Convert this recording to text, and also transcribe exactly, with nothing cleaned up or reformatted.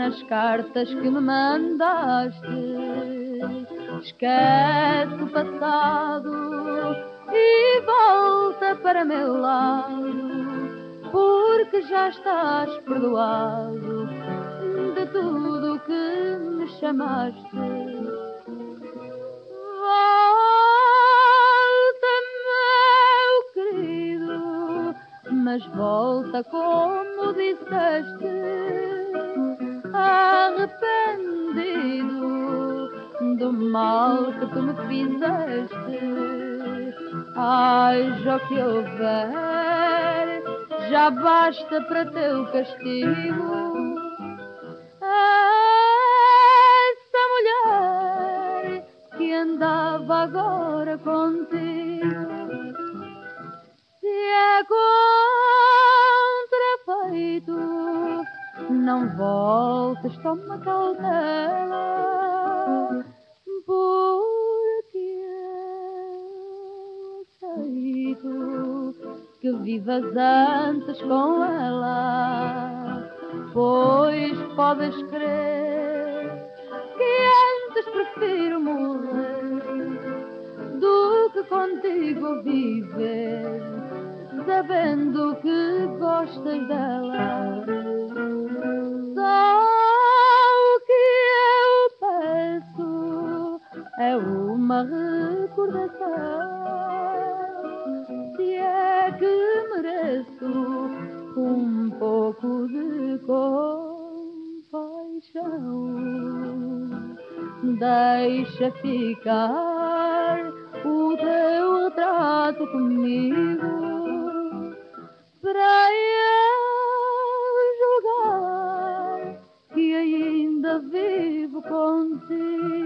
nas cartas que me mandaste. Esquece o passado e volta para meu lado, porque já estás perdoado de tudo que me chamaste. Volta, meu querido, mas volta como disseste, arrependido do mal que tu me fizeste. Ai, já que houver, já basta para teu castigo. Essa mulher que andava agora contigo, se é contrafeito, não voltes, toma cautela, porque eu aceito que vivas antes com ela, pois podes crer que antes prefiro morrer do que contigo viver, sabendo que gostas dela. Só o que eu peço é uma recordação, se é que mereço um pouco de compaixão. Deixa ficar o teu retrato comigo, para eu julgar que ainda vivo contigo.